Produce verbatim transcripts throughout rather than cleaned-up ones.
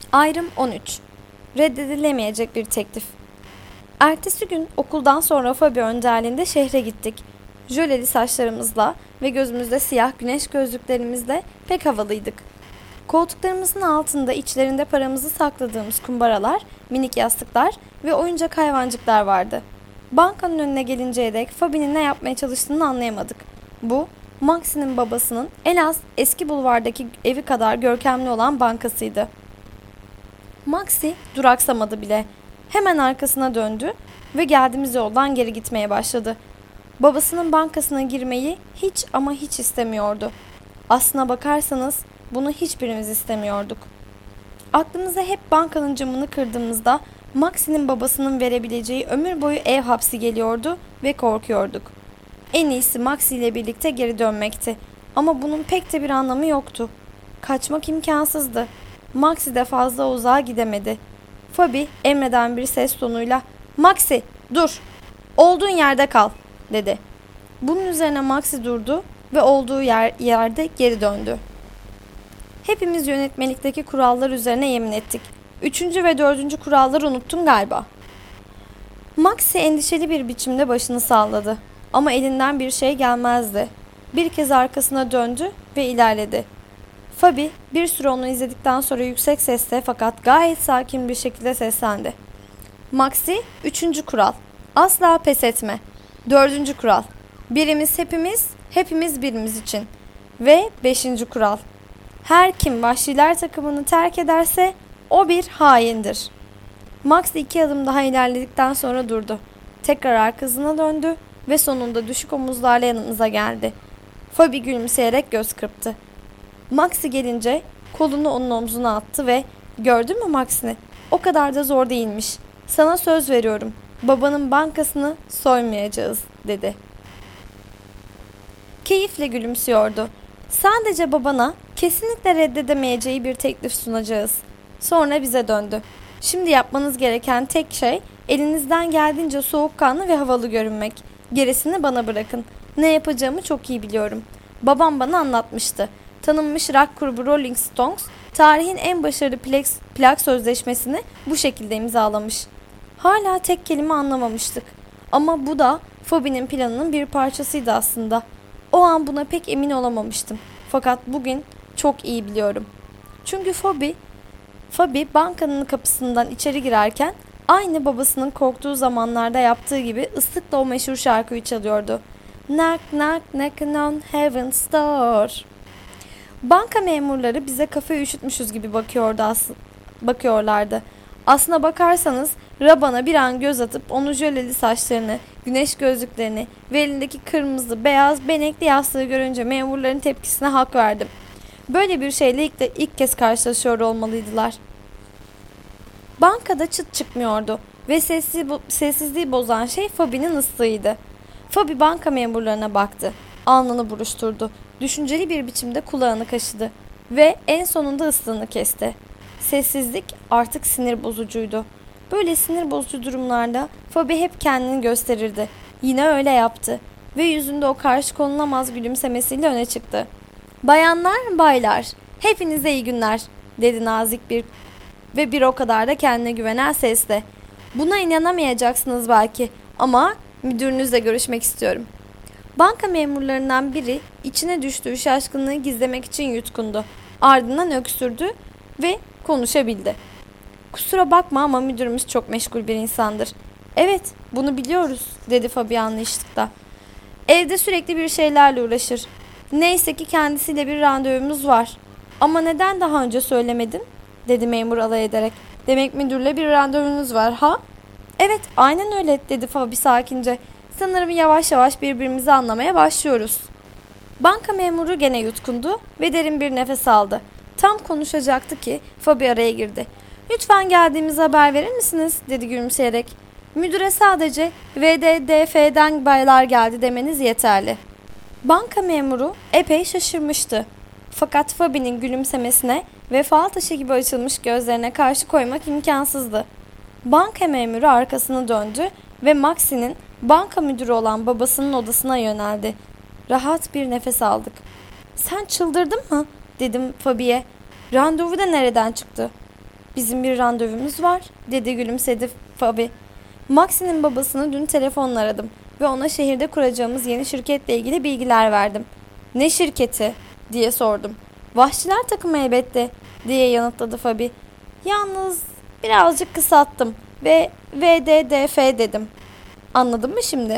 Ayrım on üç. Reddedilemeyecek bir teklif. Ertesi gün okuldan sonra Fabi önderliğinde şehre gittik. Jöleli saçlarımızla ve gözümüzde siyah güneş gözlüklerimizle pek havalıydık. Koltuklarımızın altında içlerinde paramızı sakladığımız kumbaralar, minik yastıklar ve oyuncak hayvancıklar vardı. Bankanın önüne gelinceye dek Fabi'nin ne yapmaya çalıştığını anlayamadık. Bu, Maxi'nin babasının en az eski bulvardaki evi kadar görkemli olan bankasıydı. Maxi duraksamadı bile. Hemen arkasına döndü ve geldiğimiz yoldan geri gitmeye başladı. Babasının bankasına girmeyi hiç ama hiç istemiyordu. Aslına bakarsanız bunu hiçbirimiz istemiyorduk. Aklımıza hep bankanın camını kırdığımızda Maxi'nin babasının verebileceği ömür boyu ev hapsi geliyordu ve korkuyorduk. En iyisi Maxi ile birlikte geri dönmekti. Ama bunun pek de bir anlamı yoktu. Kaçmak imkansızdı. Maxi de fazla uzağa gidemedi. Fabi emreden bir ses tonuyla "Maxi, dur! Olduğun yerde kal!" dedi. Bunun üzerine Maxi durdu ve olduğu yer, yerde geri döndü. Hepimiz yönetmelikteki kurallar üzerine yemin ettik. Üçüncü ve dördüncü kuralları unuttun galiba. Maxi endişeli bir biçimde başını salladı. Ama elinden bir şey gelmezdi. Bir kez arkasına döndü ve ilerledi. Fabi bir süre onu izledikten sonra yüksek sesle fakat gayet sakin bir şekilde seslendi. Maxi, üçüncü kural. Asla pes etme. Dördüncü kural. Birimiz hepimiz, hepimiz birimiz için. Ve beşinci kural. Her kim vahşiler takımını terk ederse o bir haindir. Maxi iki adım daha ilerledikten sonra durdu. Tekrar arkasına döndü ve sonunda düşük omuzlarla yanımıza geldi. Fabi gülümseyerek göz kırptı. Maxi gelince kolunu onun omzuna attı ve "Gördün mü Maxi? O kadar da zor değilmiş. Sana söz veriyorum. Babanın bankasını soymayacağız," dedi. Keyifle gülümsüyordu. "Sadece babana kesinlikle reddedemeyeceği bir teklif sunacağız." Sonra bize döndü. "Şimdi yapmanız gereken tek şey elinizden geldiğince soğukkanlı ve havalı görünmek. Gerisini bana bırakın. Ne yapacağımı çok iyi biliyorum. Babam bana anlatmıştı. Tanınmış rock grubu Rolling Stones, tarihin en başarılı plak, plak sözleşmesini bu şekilde imzalamış." Hala tek kelime anlamamıştık. Ama bu da Fabi'nin planının bir parçasıydı aslında. O an buna pek emin olamamıştım. Fakat bugün çok iyi biliyorum. Çünkü Fabi, Fabi bankanın kapısından içeri girerken aynı babasının korktuğu zamanlarda yaptığı gibi ıslıkla o meşhur şarkıyı çalıyordu. Knock knock knocking on heaven's door. Banka memurları bize kafayı üşütmüşüz gibi bakıyordu as- bakıyorlardı. Aslına bakarsanız Raban'a bir an göz atıp onun jöleli saçlarını, güneş gözlüklerini ve elindeki kırmızı, beyaz, benekli yastığı görünce memurların tepkisine hak verdim. Böyle bir şeyle ilk, de, ilk kez karşılaşıyor olmalıydılar. Bankada çıt çıkmıyordu ve sessiz, sessizliği bozan şey Fabi'nin ıslığıydı. Fabi banka memurlarına baktı. Alnını buruşturdu. Düşünceli bir biçimde kulağını kaşıdı ve en sonunda ıslığını kesti. Sessizlik artık sinir bozucuydu. Böyle sinir bozucu durumlarda Fabi hep kendini gösterirdi. Yine öyle yaptı ve yüzünde o karşı konulamaz gülümsemesiyle öne çıktı. "Bayanlar, baylar, hepinize iyi günler," dedi nazik bir ve bir o kadar da kendine güvenen sesle. "Buna inanamayacaksınız belki ama müdürünüzle görüşmek istiyorum." Banka memurlarından biri içine düştüğü şaşkınlığı gizlemek için yutkundu. Ardından öksürdü ve konuşabildi. "Kusura bakma ama müdürümüz çok meşgul bir insandır." "Evet, bunu biliyoruz," dedi Fabi anlayışlıkla. "Evde sürekli bir şeylerle uğraşır. Neyse ki kendisiyle bir randevumuz var." "Ama neden daha önce söylemedin?" dedi memur alay ederek. "Demek müdürle bir randevunuz var ha?" "Evet, aynen öyle," dedi Fabi sakince. "Sanırım yavaş yavaş birbirimizi anlamaya başlıyoruz." Banka memuru gene yutkundu ve derin bir nefes aldı. Tam konuşacaktı ki Fabi araya girdi. "Lütfen geldiğimizi haber verir misiniz?" dedi gülümseyerek. "Müdüre sadece V D D F'den baylar geldi demeniz yeterli." Banka memuru epey şaşırmıştı. Fakat Fabi'nin gülümsemesine ve fal taşı gibi açılmış gözlerine karşı koymak imkansızdı. Banka memuru arkasını döndü ve Maxi'nin banka müdürü olan babasının odasına yöneldi. Rahat bir nefes aldık. "Sen çıldırdın mı?" dedim Fabi'ye. "Randevu da nereden çıktı?" Bizim bir randevumuz var, dedi gülümsedi Fabi. Maxi'nin babasını dün telefonla aradım ve ona şehirde kuracağımız yeni şirketle ilgili bilgiler verdim. Ne şirketi? Diye sordum. Vahşiler takımı elbette, diye yanıtladı Fabi. Yalnız birazcık kısalttım ve V D D F dedim. Anladın mı şimdi?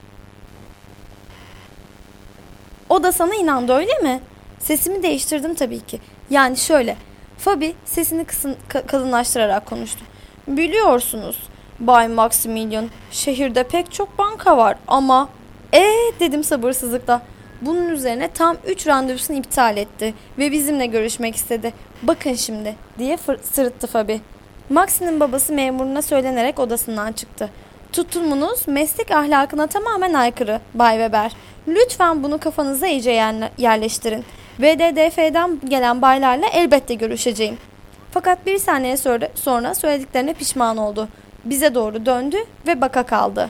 O da sana inandı, öyle mi? Sesimi değiştirdim tabii ki. Yani şöyle. Fabi sesini kısın, kalınlaştırarak konuştu. Biliyorsunuz Bay Maximilian, şehirde pek çok banka var ama... Ee dedim sabırsızlıkla. Bunun üzerine tam üç randevusunu iptal etti ve bizimle görüşmek istedi. Bakın şimdi, diye sırıttı Fabi. Maxi'nin babası memuruna söylenerek odasından çıktı. Tutumunuz meslek ahlakına tamamen aykırı Bay Weber. Lütfen bunu kafanıza iyice yerleştirin. V D D F'den gelen baylarla elbette görüşeceğim. Fakat bir saniye sonra söylediklerine pişman oldu. Bize doğru döndü ve baka kaldı.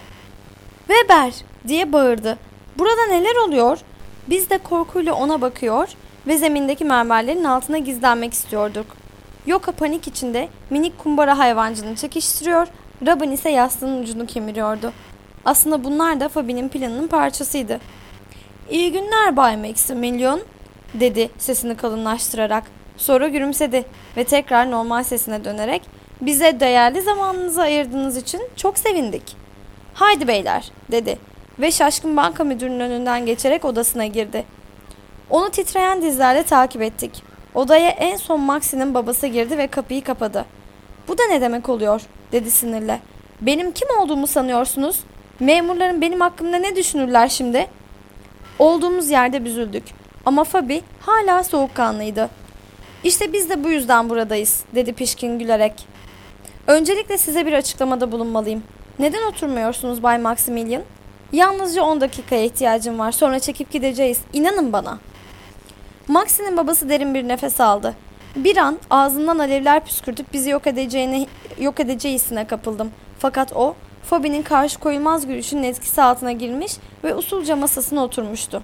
Weber diye bağırdı. Burada neler oluyor? Biz de korkuyla ona bakıyor ve zemindeki mermerlerin altına gizlenmek istiyorduk. Yoka panik içinde minik kumbara hayvancını çekiştiriyor, Robin ise yastığının ucunu kemiriyordu. Aslında bunlar da Fabi'nin planının parçasıydı. İyi günler Bay Maximilian, dedi sesini kalınlaştırarak. Sonra gülümsedi ve tekrar normal sesine dönerek bize değerli zamanınızı ayırdığınız için çok sevindik. Haydi beyler, dedi ve şaşkın banka müdürünün önünden geçerek odasına girdi. Onu titreyen dizlerle takip ettik. Odaya en son Maxi'nin babası girdi ve kapıyı kapadı. Bu da ne demek oluyor, dedi sinirle. Benim kim olduğumu sanıyorsunuz? Memurların benim hakkımda ne düşünürler şimdi? Olduğumuz yerde büzüldük ama Fabi hala soğukkanlıydı. İşte biz de bu yüzden buradayız, dedi pişkin gülerek. Öncelikle size bir açıklamada bulunmalıyım. Neden oturmuyorsunuz Bay Maximilian? Yalnızca on dakikaya ihtiyacım var, sonra çekip gideceğiz. İnanın bana. Maxi'nin babası derin bir nefes aldı. Bir an ağzından alevler püskürtüp bizi yok edeceğine, yok edeceği hissine kapıldım. Fakat o, Fabi'nin karşı koyulmaz gülüşünün etkisi altına girmiş ve usulca masasına oturmuştu.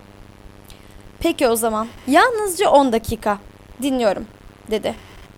Peki o zaman, yalnızca on dakika. Dinliyorum, dedi.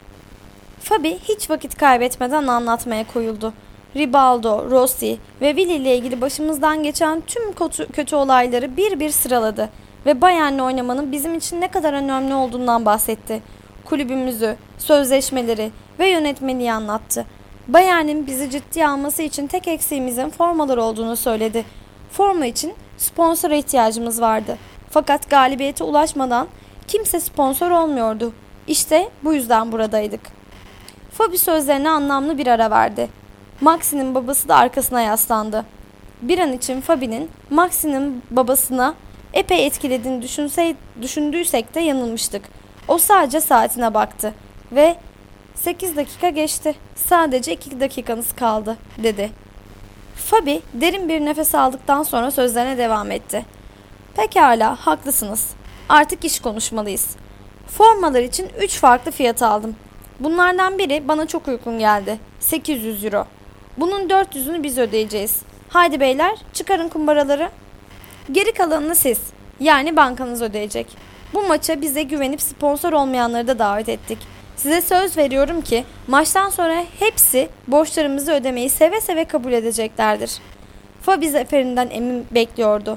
Fabi hiç vakit kaybetmeden anlatmaya koyuldu. Ribaldo, Rossi ve Willy ile ilgili başımızdan geçen tüm kötü, kötü olayları bir bir sıraladı ve Bayern'le oynamanın bizim için ne kadar önemli olduğundan bahsetti. Kulübümüzü, sözleşmeleri ve yönetmeliği anlattı. Bayern'in bizi ciddiye alması için tek eksiğimizin formalar olduğunu söyledi. Forma için sponsora ihtiyacımız vardı. Fakat galibiyete ulaşmadan kimse sponsor olmuyordu. İşte bu yüzden buradaydık. Fabi sözlerine anlamlı bir ara verdi. Maxi'nin babası da arkasına yaslandı. Bir an için Fabi'nin Maxi'nin babasına epey etkilediğini düşünsey, düşündüysek de yanılmıştık. O sadece saatine baktı ve sekiz dakika geçti. Sadece iki dakikanız kaldı, dedi. Fabi derin bir nefes aldıktan sonra sözlerine devam etti. Pekala, haklısınız. Artık iş konuşmalıyız. Formalar için üç farklı fiyat aldım. Bunlardan biri bana çok uygun geldi. sekiz yüz euro. Bunun dört yüzünü biz ödeyeceğiz. Haydi beyler, çıkarın kumbaraları. Geri kalanını siz, yani bankanız ödeyecek. Bu maça bize güvenip sponsor olmayanları da davet ettik. Size söz veriyorum ki maçtan sonra hepsi borçlarımızı ödemeyi seve seve kabul edeceklerdir. Fabi zaferinden emin bekliyordu.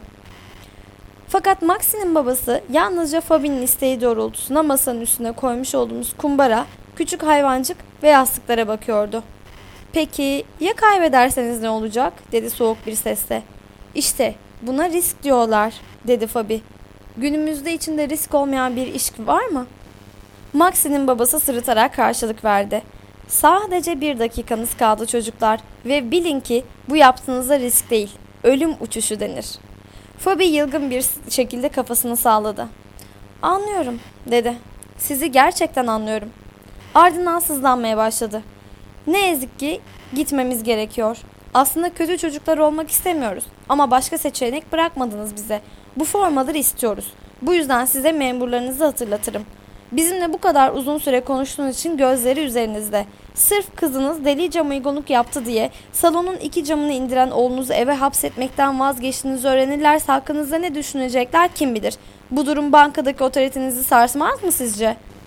Fakat Maxi'nin babası yalnızca Fabi'nin isteği doğrultusunda masanın üstüne koymuş olduğumuz kumbara, küçük hayvancık ve yastıklara bakıyordu. Peki ya kaybederseniz ne olacak, dedi soğuk bir sesle. İşte buna risk diyorlar, dedi Fabi. Günümüzde içinde risk olmayan bir iş var mı? Maxi'nin babası sırıtarak karşılık verdi. Sadece bir dakikanız kaldı çocuklar ve bilin ki bu yaptığınızda risk değil, ölüm uçuşu denir. Fabi yılgın bir şekilde kafasını salladı. Anlıyorum, dedi. Sizi gerçekten anlıyorum. Ardından sızlanmaya başladı. Ne yazık ki gitmemiz gerekiyor. Aslında kötü çocuklar olmak istemiyoruz ama başka seçenek bırakmadınız bize. Bu formaları istiyoruz. Bu yüzden size memurlarınızı hatırlatırım. Bizimle bu kadar uzun süre konuştuğunuz için gözleri üzerinizde. Sırf kızınız delice uygunluk yaptı diye salonun iki camını indiren oğlunuzu eve hapsetmekten vazgeçtiğinizi öğrenirlerse hakkınızda ne düşünecekler kim bilir. Bu durum bankadaki otoritenizi sarsmaz mı sizce?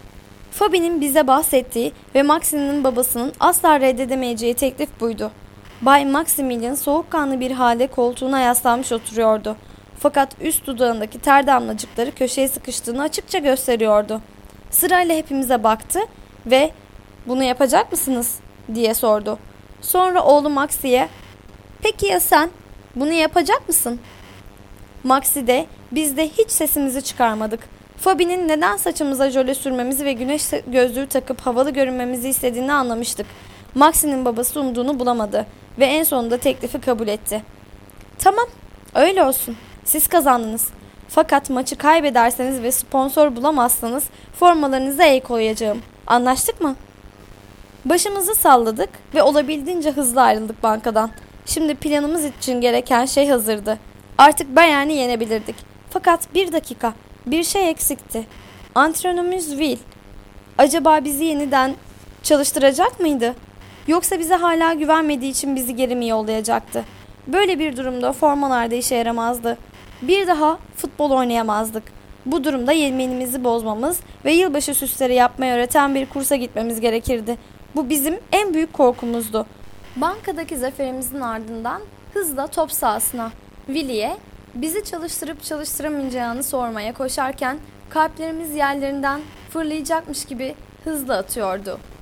Fabi'nin bize bahsettiği ve Maxine'in babasının asla reddedemeyeceği teklif buydu. Bay Maximilian soğukkanlı bir halde koltuğuna yaslanmış oturuyordu. Fakat üst dudağındaki ter damlacıkları köşeye sıkıştığını açıkça gösteriyordu. Sırayla hepimize baktı ve "Bunu yapacak mısınız?" diye sordu. Sonra oğlu Maxi'ye "Peki ya sen? Bunu yapacak mısın?" Maxi de biz de hiç sesimizi çıkarmadık. Fabi'nin neden saçımıza jöle sürmemizi ve güneş gözlüğü takıp havalı görünmemizi istediğini anlamıştık. Maxi'nin babası umduğunu bulamadı ve en sonunda teklifi kabul etti. "Tamam, öyle olsun. Siz kazandınız. Fakat maçı kaybederseniz ve sponsor bulamazsanız formalarınıza el koyacağım. Anlaştık mı?" Başımızı salladık ve olabildiğince hızlı ayrıldık bankadan. Şimdi planımız için gereken şey hazırdı. Artık Bayern'i yenebilirdik. Fakat bir dakika, bir şey eksikti. Antrenörümüz Will. Acaba bizi yeniden çalıştıracak mıydı? Yoksa bize hala güvenmediği için bizi geri mi yollayacaktı? Böyle bir durumda formalar da işe yaramazdı. Bir daha futbol oynayamazdık. Bu durumda yeminimizi bozmamız ve yılbaşı süsleri yapmayı öğreten bir kursa gitmemiz gerekirdi. Bu bizim en büyük korkumuzdu. Bankadaki zaferimizin ardından hızla top sahasına, Willy'e bizi çalıştırıp çalıştıramayacağını sormaya koşarken kalplerimiz yerlerinden fırlayacakmış gibi hızla atıyordu.